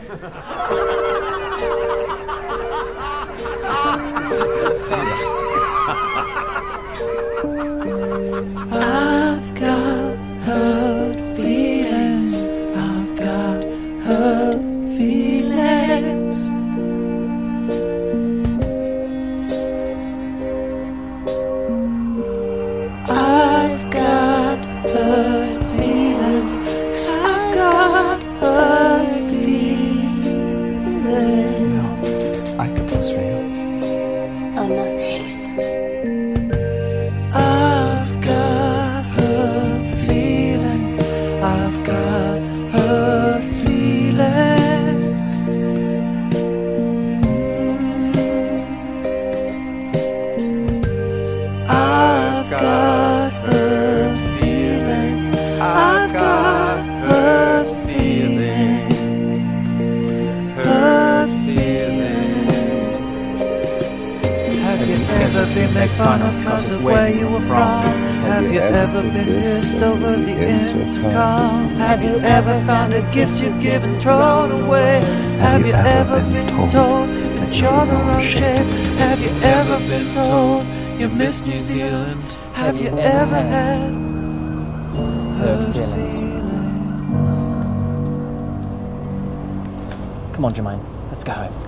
I've got hurt feelings. I've got hurt feelings. I've got hurt feelings. I've got hurt feelings. No, I could post for you. Oh, no, thanks. I've got hurt feelings. I've got hurt feelings. I've got hurt feelings. I've got hurt feelings. Hurt feelings. Have you ever been made fun of because of where you were from? Have you ever been pissed over the intercom? Have you ever found a gift you've given thrown away? Have you ever been told that you're the wrong shape? Have you ever been told you miss New Zealand? Have you ever had hurt feelings? Come on, Jermaine, let's go home.